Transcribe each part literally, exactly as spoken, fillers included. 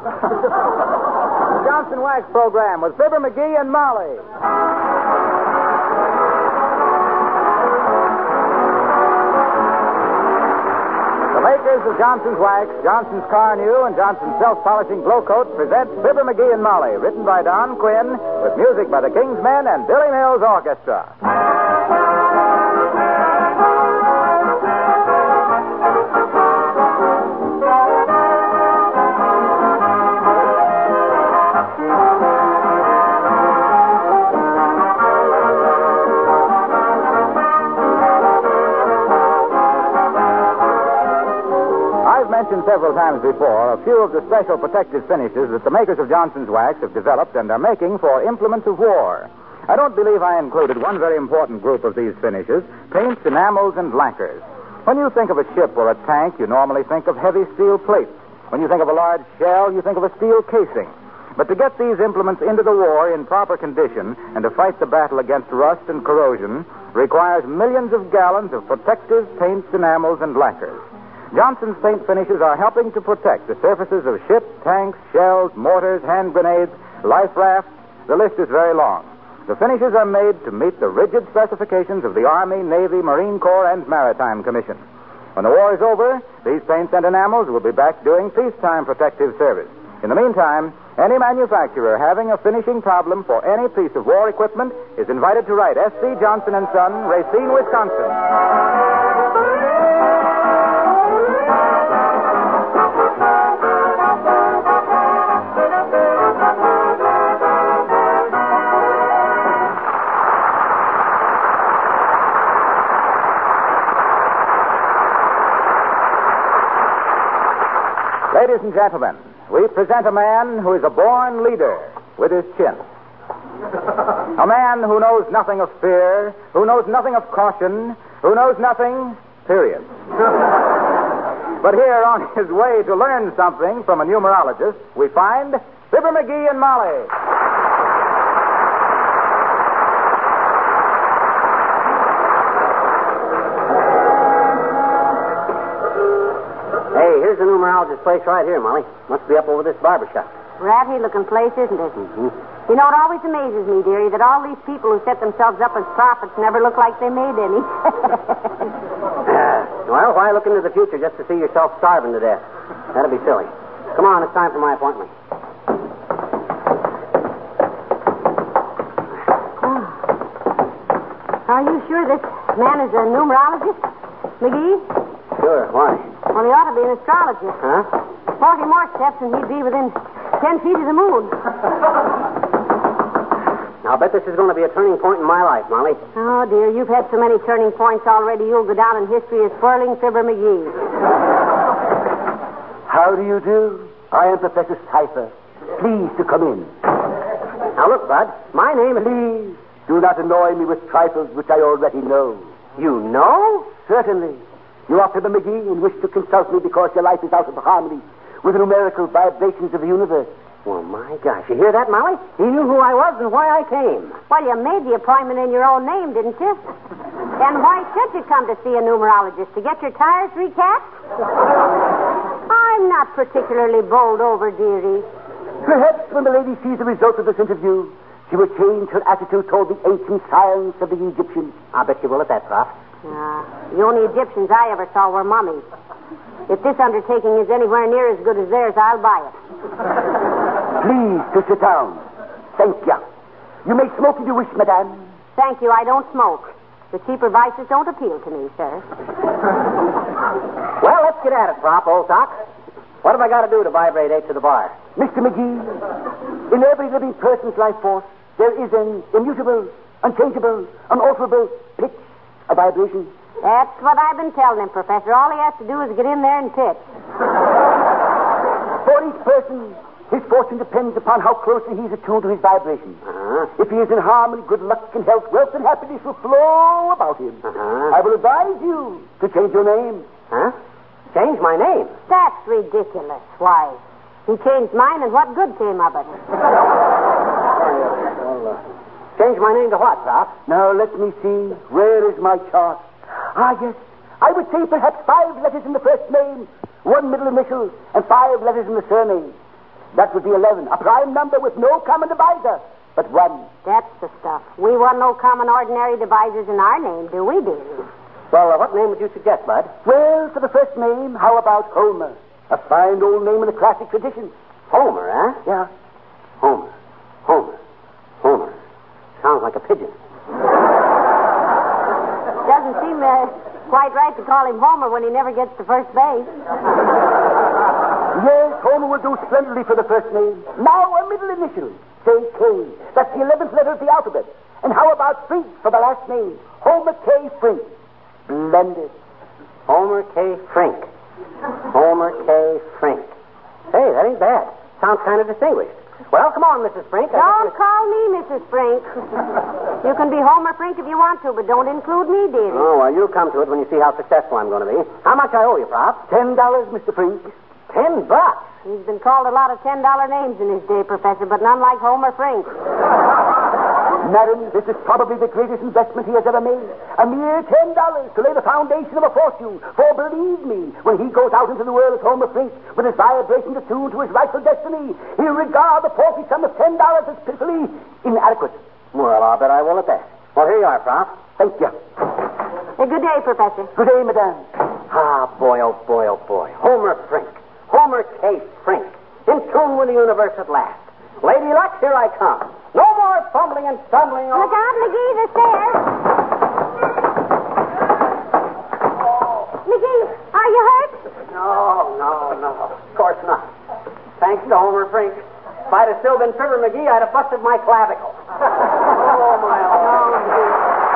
The Johnson Wax program with Fibber McGee and Molly. The makers of Johnson's Wax, Johnson's Car New, and Johnson's Self-Polishing Glow Coat present Fibber McGee and Molly, written by Don Quinn, with music by the King's Men and Billy Mills Orchestra. Several times before, a few of the special protective finishes that the makers of Johnson's Wax have developed and are making for implements of war. I don't believe I included one very important group of these finishes, paints, enamels, and lacquers. When you think of a ship or a tank, you normally think of heavy steel plates. When you think of a large shell, you think of a steel casing. But to get these implements into the war in proper condition and to fight the battle against rust and corrosion requires millions of gallons of protective paints, enamels, and lacquers. Johnson's paint finishes are helping to protect the surfaces of ships, tanks, shells, mortars, hand grenades, life rafts. The list is very long. The finishes are made to meet the rigid specifications of the Army, Navy, Marine Corps, and Maritime Commission. When the war is over, these paints and enamels will be back doing peacetime protective service. In the meantime, any manufacturer having a finishing problem for any piece of war equipment is invited to write S C Johnson and Son, Racine, Wisconsin. Ladies and gentlemen, we present a man who is a born leader with his chin. A man who knows nothing of fear, who knows nothing of caution, who knows nothing, period. But here, on his way to learn something from a numerologist, we find Fibber McGee and Molly. Hey, here's the numerologist's place right here, Molly. Must be up over this barber shop. Ratty-looking place, isn't it? Mm-hmm. You know, it always amazes me, dearie, that all these people who set themselves up as prophets never look like they made any. uh, well, why look into the future just to see yourself starving to death? That'd be silly. Come on, it's time for my appointment. Oh. Are you sure this man is a numerologist, McGee? Sure, why? Well, he ought to be an astrologist. Huh? Forty more steps and he'd be within ten feet of the moon. I'll bet this is going to be a turning point in my life, Molly. Oh, dear, you've had so many turning points already, you'll go down in history as Whirling Fibber McGee. How do you do? I am Professor Cypher. Please to come in. Now, look, Bud, my name is... Please do not annoy me with trifles which I already know. You know? Certainly. You are Fibber McGee and wish to consult me because your life is out of harmony with the numerical vibrations of the universe. Well, my gosh, you hear that, Molly? He knew who I was and why I came. Well, you made the appointment in your own name, didn't you? And why should you come to see a numerologist? To get your tires recapped? I'm not particularly bowled over, dearie. Perhaps when the lady sees the result of this interview, she will change her attitude toward the ancient science of the Egyptians. I bet you will at that, Prof. Uh, the only Egyptians I ever saw were mummies. If this undertaking is anywhere near as good as theirs, I'll buy it. Please to sit down. Thank you. You may smoke if you wish, madame. Thank you, I don't smoke. The cheaper vices don't appeal to me, sir. Well, let's get at it, Prof, old sock. What have I got to do to vibrate eight to the bar? Mister McGee, in every living person's life force, there is an immutable, unchangeable, unalterable pitch, a vibration. That's what I've been telling him, Professor. All he has to do is get in there and pitch. For each person, his fortune depends upon how closely he is attuned to his vibration. Uh-huh. If he is in harmony, good luck and health, wealth and happiness will flow about him. Uh-huh. I will advise you to change your name. Huh? Change my name? That's ridiculous. Why? He changed mine, and what good came of it? Well, uh, change my name to what, Prof? Now, let me see. Where is my chart? Ah, yes. I would say perhaps five letters in the first name, one middle initial, and five letters in the surname. That would be eleven. A prime number with no common divisor but one. That's the stuff. We want no common ordinary divisors in our name, do we, dearie? Well, uh, what name would you suggest, Bud? Well, for the first name, how about Homer? A fine old name in the classic tradition. Homer, huh? Yeah. Homer. Homer. Homer. Sounds like a pigeon. Doesn't seem uh, quite right to call him Homer when he never gets to first base. Yes, Homer will do splendidly for the first name. Now a middle initial. Say K. That's the eleventh letter of the alphabet. And how about Frink for the last name? Homer K. Frink. Splendid. Homer K. Frink. Homer K. Frink. Hey, that ain't bad. Sounds kind of distinguished. Well, come on, Missus Frink. Don't call me Missus Frink. You can be Homer Frink if you want to, but don't include me, dearie. Oh, well, you'll come to it when you see how successful I'm going to be. How much I owe you, Prop? Ten dollars, Mister Frink. Ten bucks. He's been called a lot of ten-dollar names in his day, Professor, but none like Homer Frink. Madam, this is probably the greatest investment he has ever made. A mere ten dollars to lay the foundation of a fortune. For believe me, when he goes out into the world as Homer Frink, with his vibration attuned to his rightful destiny, he'll regard the paltry sum of ten dollars as pitifully inadequate. Well, I'll bet I will at that. Well, here you are, Prop. Thank you. A good day, Professor. Good day, madame. Ah, boy, oh boy, oh boy. Homer Frink. Homer K. Frink. In tune with the universe at last. Lady Luck, here I come. No more fumbling and stumbling. Look out, McGee, the stairs. McGee, are you hurt? No, no, no. Of course not. Thanks to Homer Frink. If I'd have still been Fibber McGee, I'd have busted my clavicle. Oh, my oh.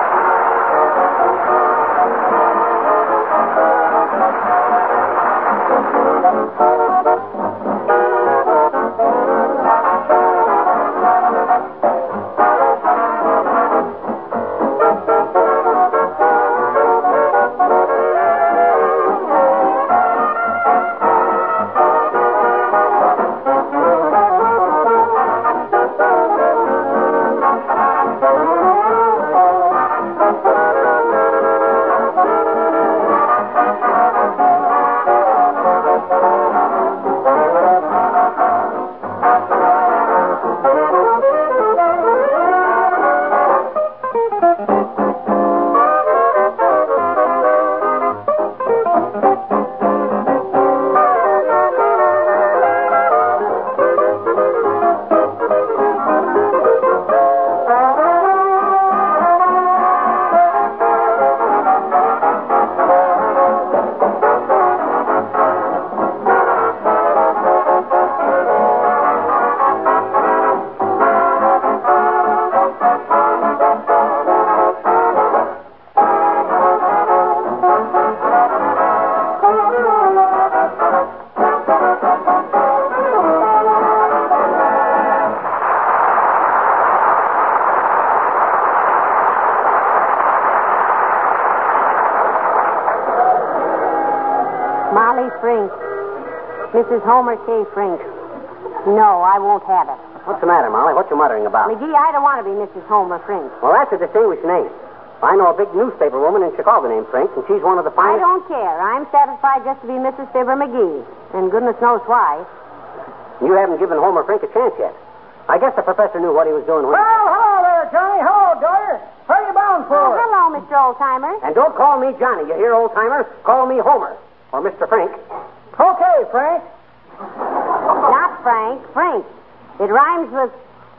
Molly Frink. Missus Homer K. Frink. No, I won't have it. What's the matter, Molly? What you muttering about? McGee, I don't want to be Missus Homer Frink. Well, that's a distinguished name. I know a big newspaper woman in Chicago named Frink, and she's one of the I finest... don't care. I'm satisfied just to be Missus Fibber McGee. And goodness knows why. You haven't given Homer Frink a chance yet. I guess the professor knew what he was doing when... Well, hello there, Johnny. Hello, daughter. Where are you bound for? Oh, hello, Mister Oldtimer. And don't call me Johnny, you hear, old-timer? Call me Homer. Or Mister Frink. Okay, Frank. Not Frank. Frink. It rhymes with...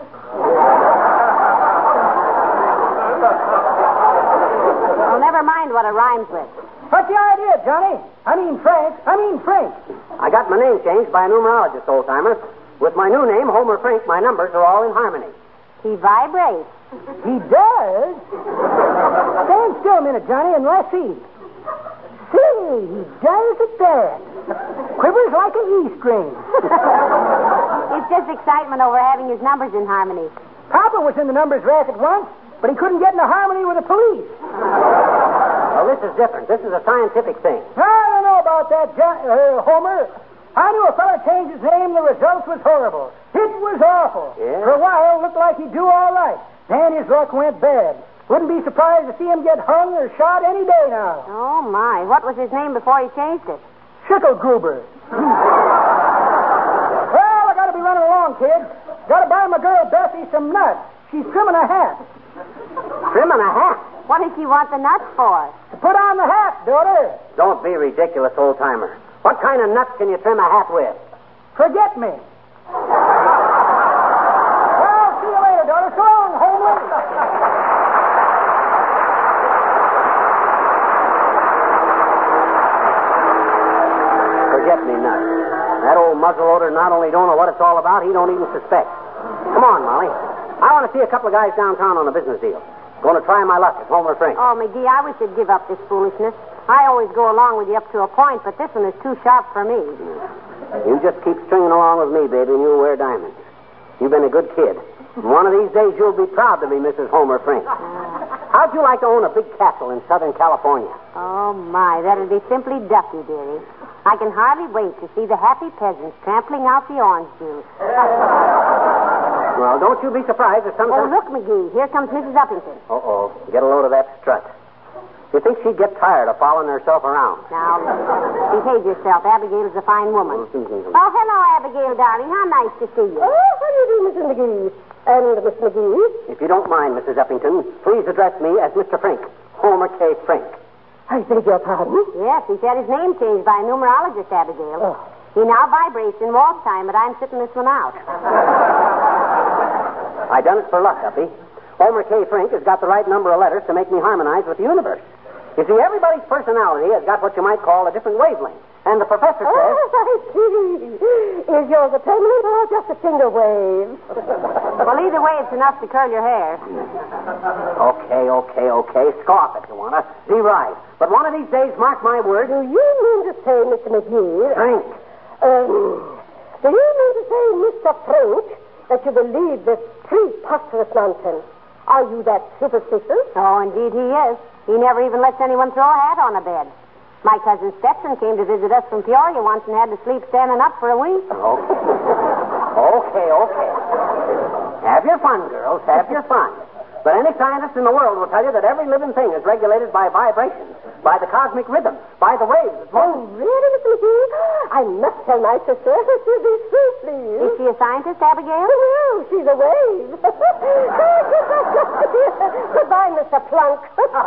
Well, never mind what it rhymes with. What's the idea, Johnny? I mean Frank. I mean Frank. I got my name changed by a numerologist, old-timer. With my new name, Homer Frink, my numbers are all in harmony. He vibrates. He does? Stand still a minute, Johnny, and let's see. See, he does at that. Quivers like a E string. It's just excitement over having his numbers in harmony. Papa was in the numbers racket once, but he couldn't get into harmony with the police. Well, this is different. This is a scientific thing. I don't know about that, John, uh, Homer. I knew a fella changed his name, the result was horrible. It was awful. Yeah? For a while, it looked like he'd do all right. Then his luck went bad. Wouldn't be surprised to see him get hung or shot any day now. Oh, my. What was his name before he changed it? Schickelgruber. Well, I gotta be running kid. Gotta buy my girl Bessie some nuts. She's trimming a hat. Trimming a hat? What does she want the nuts for? To put on the hat, daughter. Don't be ridiculous, old-timer. What kind of nuts can you trim a hat with? Forget me. Well, see you later, daughter. So long, Homer. Forget me nuts. That old muzzleloader not only don't know what it's all about, he don't even suspect. Come on, Molly. I want to see a couple of guys downtown on a business deal. Going to try my luck at Homer Frank. Oh, McGee, I wish you'd give up this foolishness. I always go along with you up to a point, but this one is too sharp for me. You just keep stringing along with me, baby, and you'll wear diamonds. You've been a good kid. And one of these days you'll be proud to be Missus Homer Frank. How'd you like to own a big castle in Southern California? Oh, my, that'd be simply ducky, dearie. I can hardly wait to see the happy peasants trampling out the orange juice. Well, don't you be surprised if Oh, sometimes... look, McGee, here comes Missus Uppington. Uh-oh. Get a load of that strut. You think she'd get tired of following herself around? Now, behave yourself. Abigail's a fine woman. Oh, hello, Abigail, darling. How nice to see you. Oh, how do you do, Missus McGee? And Miss McGee? If you don't mind, Missus Uppington, please address me as Mister Frank. Homer K. Frank. I beg your pardon? Yes, he's had his name changed by a numerologist, Abigail. Oh. He now vibrates in walk time, but I'm sitting this one out. I done it for luck, Uppy. Homer K. Frank has got the right number of letters to make me harmonize with the universe. You see, everybody's personality has got what you might call a different wavelength. And the professor says... Oh, I see. Is yours a permanent or just a finger wave? Well, either way, it's enough to curl your hair. Okay, okay, okay. Scoff if you want to. Be right. But one of these days, mark my words... Do you mean to say, Mister McGee... Frank. Um, do you mean to say, Mister Frank, that you believe this preposterous nonsense? Are you that superstitious? Oh, indeed he is. He never even lets anyone throw a hat on a bed. My cousin Stetson came to visit us from Peoria once and had to sleep standing up for a week. Okay. Okay, okay. Have your fun, girls. Have your fun. But any scientist in the world will tell you that every living thing is regulated by vibrations, by the cosmic rhythm, by the waves. Oh, really, Mister McGee? I must tell my sister. She'll be so pleased. Is she a scientist, Abigail? Well, she's a wave. Goodbye, Mister Plunk.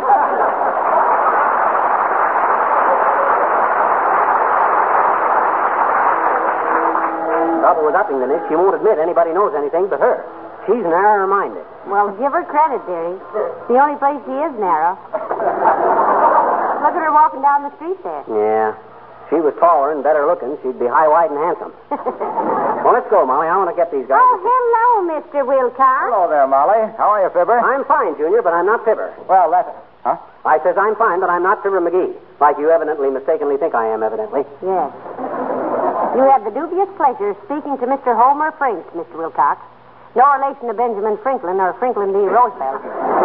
The trouble with Uppington is she won't admit anybody knows anything but her. She's narrow-minded. Well, give her credit, dearie. It's the only place she is narrow. Look at her walking down the street there. Yeah. If she was taller and better looking, she'd be high, wide, and handsome. Well, let's go, Molly. I want to get these guys. Oh, hello, Mister Wilcox. Hello there, Molly. How are you, Fibber? I'm fine, Junior, but I'm not Fibber. Well, that's... Huh? I says I'm fine, but I'm not Fibber McGee. Like you evidently mistakenly think I am, evidently. Yes. You have the dubious pleasure of speaking to Mister Homer Frank, Mister Wilcox. No relation to Benjamin Franklin or Franklin D. Roosevelt.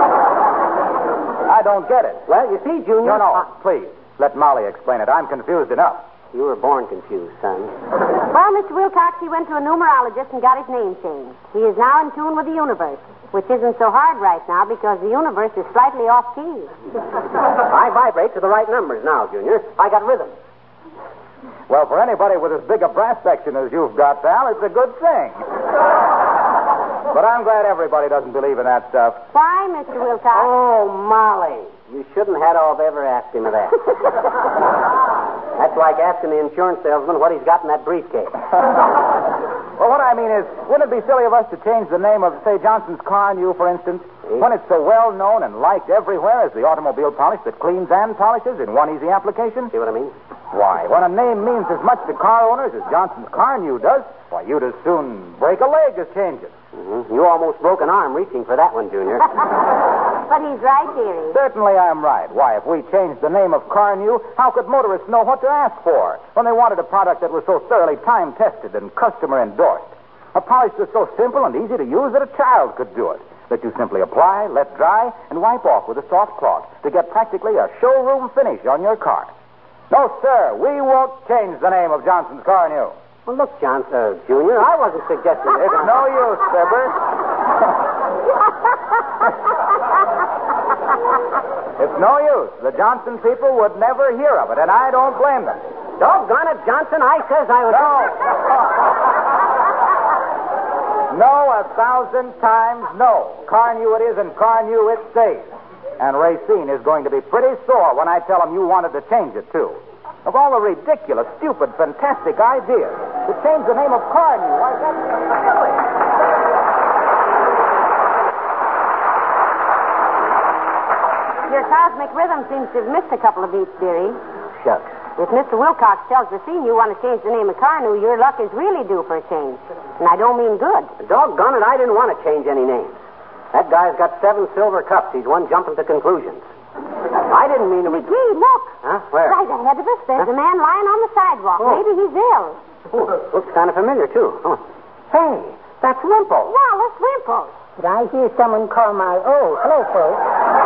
I don't get it. Well, you see, Junior... No, no, I- please. Let Molly explain it. I'm confused enough. You were born confused, son. Well, Mister Wilcox, he went to a numerologist and got his name changed. He is now in tune with the universe, which isn't so hard right now because the universe is slightly off key. I vibrate to the right numbers now, Junior. I got rhythm. Well, for anybody with as big a brass section as you've got, pal, it's a good thing. But I'm glad everybody doesn't believe in that stuff. Why, Mister Wilcox? Oh, Molly. You shouldn't have ever asked him of that. That's like asking the insurance salesman what he's got in that briefcase. Well, what I mean is, wouldn't it be silly of us to change the name of, say, Johnson's Car and You, for instance, See? when it's so well known and liked everywhere as the automobile polish that cleans and polishes in one easy application? See what I mean? Why, when a name means as much to car owners as Johnson's Car and You does, why, you'd as soon break a leg as change it. Mm-hmm. You almost broke an arm reaching for that one, Junior. But he's right, dearie. Certainly I'm right. Why, if we changed the name of Car and You, how could motorists know what to ask for when they wanted a product that was so thoroughly time-tested and customer-endorsed? A polish that's so simple and easy to use that a child could do it. That you simply apply, let dry, and wipe off with a soft cloth to get practically a showroom finish on your car. No, sir, we won't change the name of Johnson's Car and You. Well, look, Johnson, uh, Junior, I wasn't suggesting it. It's no use, Fibber. It's no use. The Johnson people would never hear of it, and I don't blame them. Doggone it, Johnson, I says I was... No. thousand times no. Carnew it is, and Carnew it stays. And Racine is going to be pretty sore when I tell him you wanted to change it, too. Of all the ridiculous, stupid, fantastic ideas, to change the name of Carnew, why, that's silly. Your cosmic rhythm seems to have missed a couple of beats, dearie. Shucks. If Mister Wilcox tells the scene you want to change the name of Carnew, your luck is really due for a change. And I don't mean good. Doggone it, I didn't want to change any names. That guy's got seven silver cups. He's one jumping to conclusions. I didn't mean to... McGee, look. Huh? Where? Right ahead of us, there's Huh? a man lying on the sidewalk. Oh. Maybe he's ill. Oh, looks kind of familiar, too. Oh. Hey, that's Wimple. Wallace Wimple. Did I hear someone call my... Oh, hello, folks.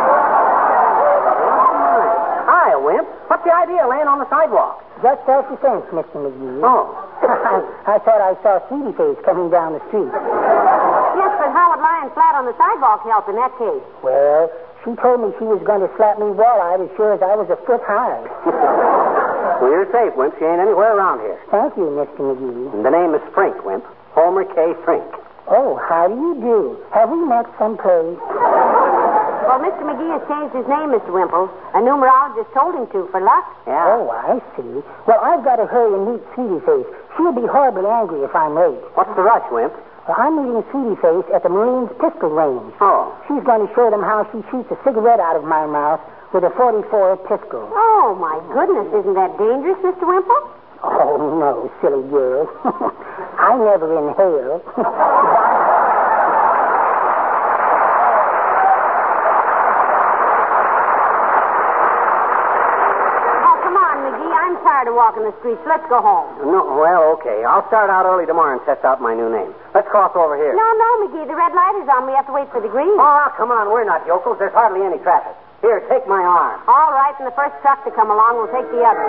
Hi, Wimp. What's the idea laying on the sidewalk? Just self-defense, Mister McGee. Oh. I, I thought I saw Sweetie Face coming down the street. Yes, but how would lying flat on the sidewalk help in that case? Well, she told me she was going to slap me wall-eyed as sure as I was a foot high. Well, you're safe, Wimp. She ain't anywhere around here. Thank you, Mister McGee. And the name is Frink, Wimp. Homer K. Frink. Oh, how do you do? Have we met someplace? Well, Mister McGee has changed his name, Mister Wimple. A numerologist told him to, for luck. Yeah. Oh, I see. Well, I've got to hurry and meet Sweetie Face. She'll be horribly angry if I'm late. What's the rush, Wimp? Well, I'm meeting Sweetie Face at the Marines pistol range. Oh. She's going to show them how she shoots a cigarette out of my mouth with a forty-four pistol. Oh, my goodness. Isn't that dangerous, Mister Wimple? Oh, no, silly girl. I never inhale. I'm tired of walking the streets. Let's go home. No, well, okay. I'll start out early tomorrow and test out my new name. Let's cross over here. No, no, McGee. The red light is on. We have to wait for the green. Oh, come on. We're not yokels. There's hardly any traffic. Here, take my arm. All right, and the first truck to come along will take the other.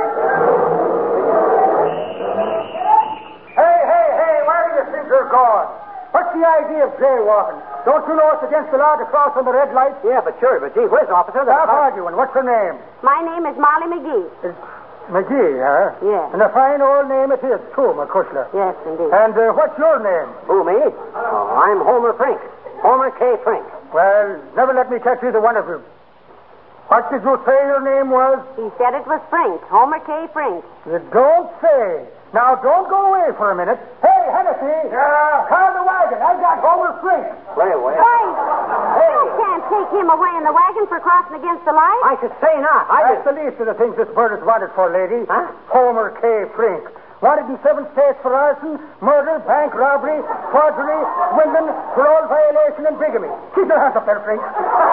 Hey, hey, hey, where do you think you're going? What's the idea of jaywalking? Don't you know it's against the law to cross on the red light? Yeah, but sure, but gee whiz, officer. Stop arguing. What's your name? My name is Molly McGee. It's McGee, huh? Yes. And a fine old name it is, too, McCushler. Yes, indeed. And uh, what's your name? Who, me? Oh, I'm Homer Frink. Homer K. Frink. Well, never let me catch either one of you. What did you say your name was? He said it was Frink. Homer K. Frink. You don't say. Now, don't go away for a minute. Hey, Hennessy. Yeah? Call the wagon. I got Homer Frink. Play away. Hey! Hey! You can't take him away in the wagon for crossing against the light. I should say not. I That's just... the least of the things this bird is wanted for, lady. Huh? Homer K. Frink. Wanted in seven states for arson, murder, bank robbery, forgery, swindling, parole violation, and bigamy. Keep your hands up there, Frink.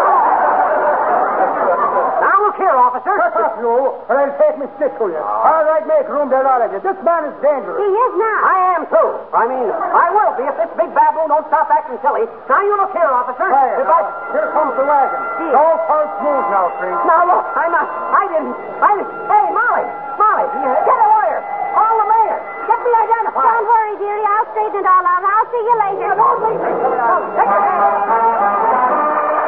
Now look here, officer. Shut up, you, or I'll take me stick to you. All right, make room there, all of you. This man is dangerous. He is now. I am, too. I mean, I will be if this big baboon don't stop acting silly. Now, you look here, officer. Quiet. If I... Here comes the wagon. Here. Don't false move now, Frink. Now, look, I'm not... I didn't... I didn't... Hey, Molly. Molly, get a lawyer. Call the mayor. Get me identified. Don't worry, dearie. I'll straighten it all out. I'll see you later. Yeah, don't leave me. Take your hand.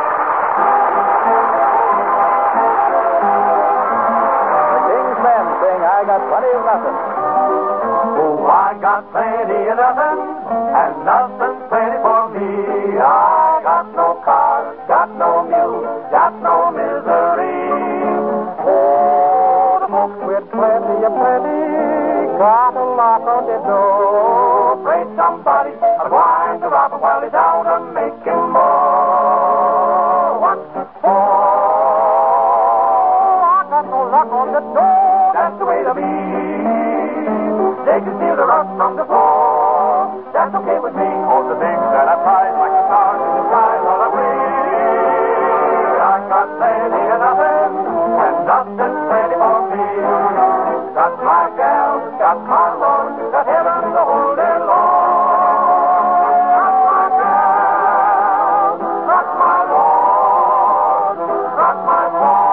I got plenty of nothing. Oh, I got plenty of nothing, and nothing's plenty for me. I got no cars, got no mules, got no misery. Oh, the folks with plenty of plenty got a lock on their door. Afraid somebody will wind to rob them while they're down and making more. What for? I got no lock on the door. That's the way to be. They can steal the rust from the floor. That's okay with me. All the things that I prize, like the stars in the sky, all agree. I got plenty of nothing, and nothing's plenty for me. Got my gal, got my Lord, got heaven the whole day long. Got my gal, got my Lord, got my Lord.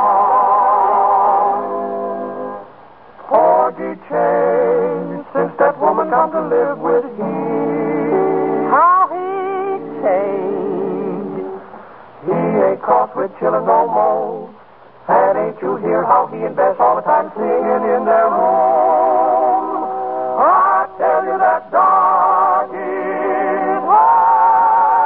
Changed since that woman come to live with him. How he changed. He ain't cross with chillin' no more. And ain't you hear how he invests all the time singing in their room? I tell you that dog is wild.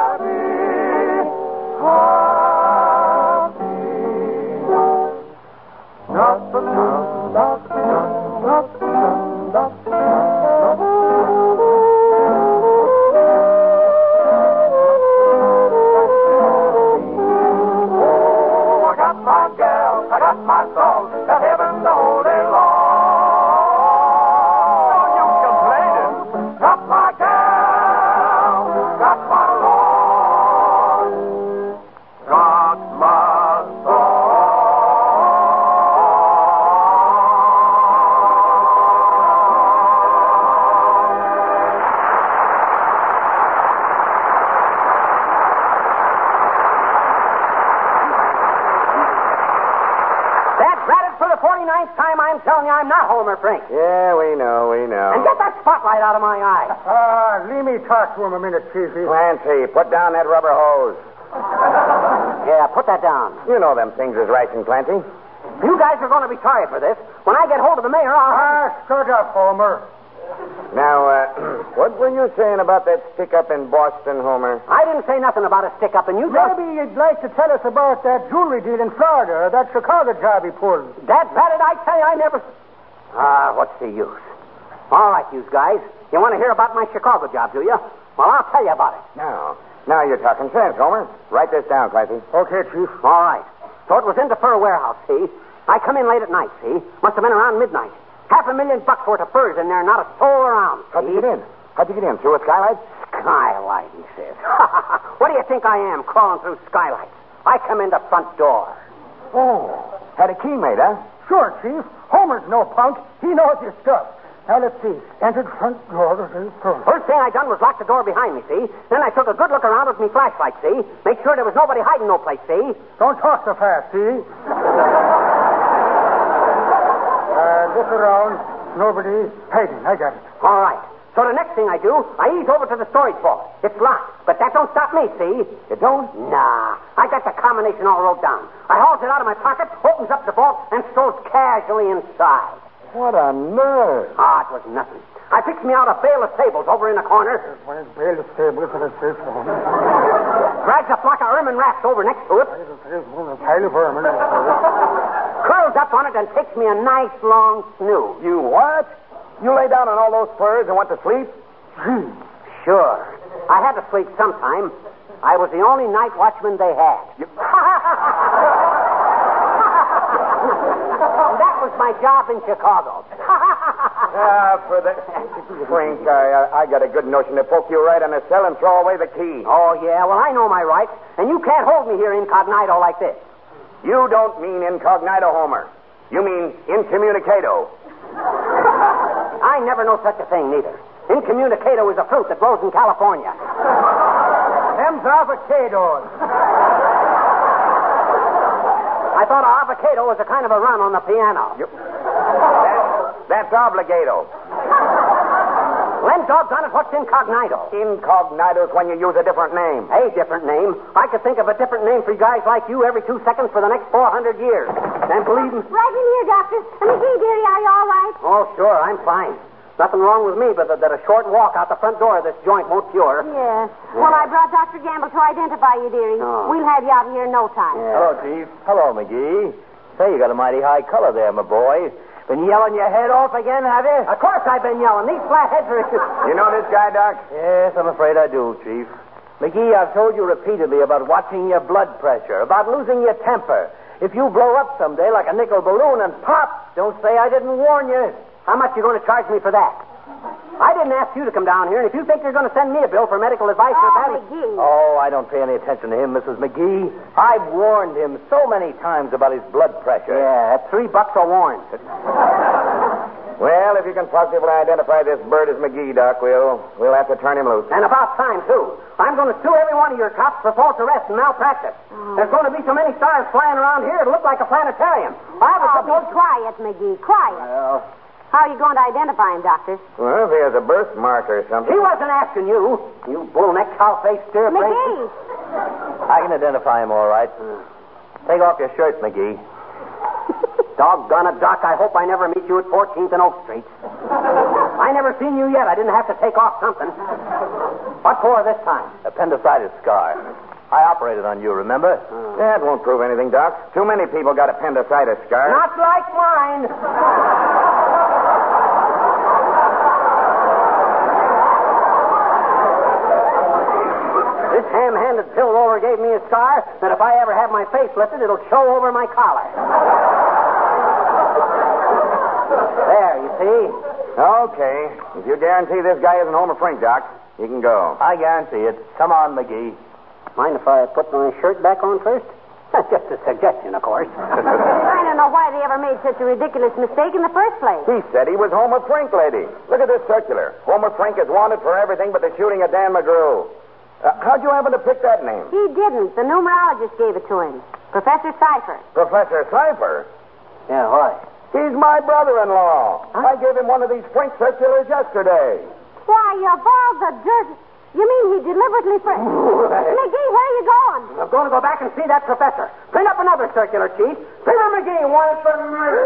I'm telling you, I'm not Homer Frink. Yeah, we know, we know. And get that spotlight out of my eye. Ah, leave me talk to him a minute, Chiefy. Clancy, put down that rubber hose. Yeah, put that down. You know them things is ration, Clancy. You guys are going to be sorry for this. When I get hold of the mayor, I'll... Ah, shut up, Homer. Now, uh, what were you saying about that stick-up in Boston, Homer? I didn't say nothing about a stick-up, and you just... Maybe you'd like to tell us about that jewelry deal in Florida, or that Chicago job he pulled. Dad, Pat, I tell you, I never... Ah, what's the use? All right, you guys. You want to hear about my Chicago job, do you? Well, I'll tell you about it. Now, now you're talking sense, Homer. Write this down, Clancy. Okay, Chief. All right. So it was in the fur warehouse, see? I come in late at night, see? Must have been around midnight. Half a million bucks worth of furs in there, not a soul around. How'd you get in? How'd you get in? Through a skylight? Skylight, he says. What do you think I am, crawling through skylights? I come in the front door. Oh, had a key made, huh? Sure, Chief. Homer's no punk. He knows his stuff. Now, let's see. Entered front door. First thing I done was lock the door behind me, see? Then I took a good look around with me flashlight, see? Make sure there was nobody hiding no place, see? Don't talk so fast, see? uh, look around. Nobody hiding. I got it. All right. So the next thing I do, I ease over to the storage vault. It's locked, but that don't stop me, see? It don't? Nah. I got the combination all wrote down. I hauls it out of my pocket, opens up the vault, and strolls casually inside. What a nerve. Ah, it was nothing. I picked me out a bale of tables over in the corner. One bale of tables for the safe phone. Drags a flock of ermine wraps over next to it. Pile of ermine. Curls up on it and takes me a nice long snooze. You what? You lay down on all those furs and went to sleep? Sure. I had to sleep sometime. I was the only night watchman they had. You... And that was my job in Chicago. Ah, for the... Frank, I, I got a good notion to poke you right on the cell and throw away the key. Oh, yeah? Well, I know my rights, and you can't hold me here incognito like this. You don't mean incognito, Homer. You mean incommunicado. I never know such a thing, neither. Incommunicado is a fruit that grows in California. Them's avocados. I thought avocado was a kind of a run on the piano. Yep. That's, that's obligato. Len doggone it, what's incognito? Incognito's when you use a different name. A different name? I could think of a different name for guys like you every two seconds for the next four hundred years. And believe me... Right in here, Doctor. McGee, dearie, are you all right? Oh, sure, I'm fine. Nothing wrong with me but that, that a short walk out the front door of this joint won't cure. Yeah. Well, I brought Doctor Gamble to identify you, dearie. Oh. We'll have you out here in no time. Yeah. Hello, Chief. Hello, McGee. Say, you got a mighty high color there, my boy. Been yelling your head off again, have you? Of course I've been yelling. These flatheads are... You know this guy, Doc? Yes, I'm afraid I do, Chief. McGee, I've told you repeatedly about watching your blood pressure, about losing your temper. If you blow up someday like a nickel balloon and pop, don't say I didn't warn you. How much you going to charge me for that? I didn't ask you to come down here, and if you think you're going to send me a bill for medical advice or Oh, that... McGee. Oh, I don't pay any attention to him, Missus McGee. I've warned him so many times about his blood pressure. Yeah, that's three bucks a warrant. Well, if you can positively identify this bird as McGee, Doc, we'll, we'll have to turn him loose. And about time, too. I'm going to sue every one of your cops for false arrest and malpractice. Oh. There's going to be so many stars flying around here, it'll look like a planetarium. I was Oh, supposed be quiet, McGee. Quiet. Well, How are you going to identify him, Doctor? well, if he has a birthmark or something. He wasn't asking you, you bull-necked, cow-faced steer McGee. I can identify him all right. Take off your shirt, McGee. Doggone it, Doc, I hope I never meet you at fourteenth and Oak Street. I never seen you yet. I didn't have to take off something. What for this time? Appendicitis scar. I operated on you, remember? That won't prove anything, Doc. Too many people got appendicitis scars. Not like mine. This ham-handed pill roller gave me a scar that if I ever have my face lifted, it'll show over my collar. There, you see? Okay. If you guarantee this guy isn't Homer Frink, Doc, you can go. I guarantee it. Come on, McGee. Mind if I put my shirt back on first? That's just a suggestion, of course. I don't know why they ever made such a ridiculous mistake in the first place. He said he was Homer Frink, lady. Look at this circular. Homer Frink is wanted for everything but the shooting of Dan McGrew. Uh, how'd you happen to pick that name? He didn't. The numerologist gave it to him. Professor Cypher. Professor Cypher? Yeah, why? He's my brother-in-law. Huh? I gave him one of these Frank circulars yesterday. Why, of all the dirt. You mean he deliberately for... McGee, where are you going? I'm going to go back and see that professor. Print up another circular, Chief. Figure McGee wanted for murder.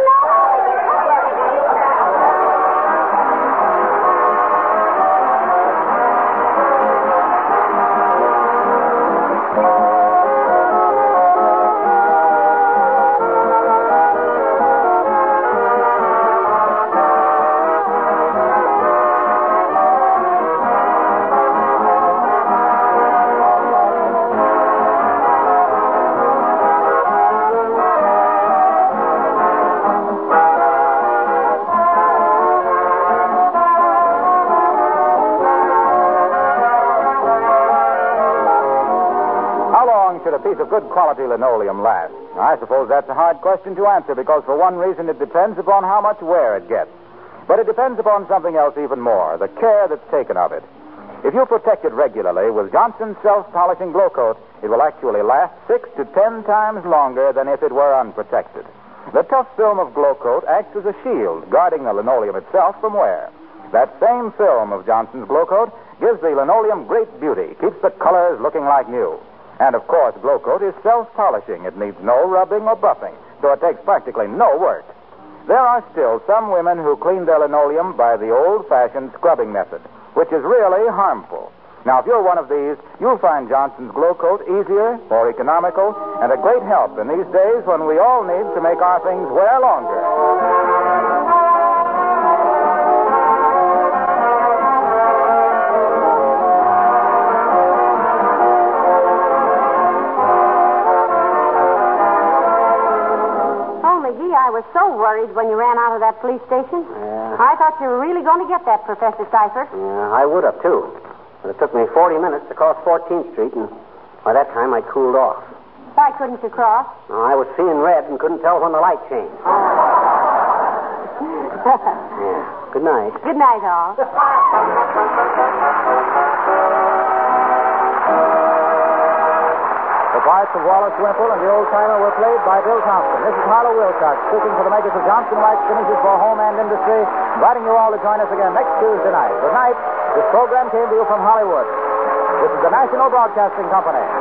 A piece of good quality linoleum lasts? I suppose that's a hard question to answer because, for one reason, it depends upon how much wear it gets. But it depends upon something else even more, the care that's taken of it. If you protect it regularly with Johnson's self-polishing Glow Coat, it will actually last six to ten times longer than if it were unprotected. The tough film of Glow Coat acts as a shield, guarding the linoleum itself from wear. That same film of Johnson's Glow Coat gives the linoleum great beauty, keeps the colors looking like new. And, of course, Glow Coat is self-polishing. It needs no rubbing or buffing, so it takes practically no work. There are still some women who clean their linoleum by the old-fashioned scrubbing method, which is really harmful. Now, if you're one of these, you'll find Johnson's Glow Coat easier, more economical, and a great help in these days when we all need to make our things wear longer. I was so worried when you ran out of that police station. Yeah. I thought you were really going to get that, Professor Cypher. Yeah, I would have, too. But it took me forty minutes to cross fourteenth Street, and by that time I cooled off. Why couldn't you cross? No, I was seeing red and couldn't tell when the light changed. Yeah. Good night. Good night, all. The parts of Wallace Wimple and the old-timer were played by Bill Thompson. This is Harlow Wilcox, speaking for the makers of Johnson Wax Finishes for Home and Industry, inviting you all to join us again next Tuesday night. Good night. This program came to you from Hollywood. This is the National Broadcasting Company.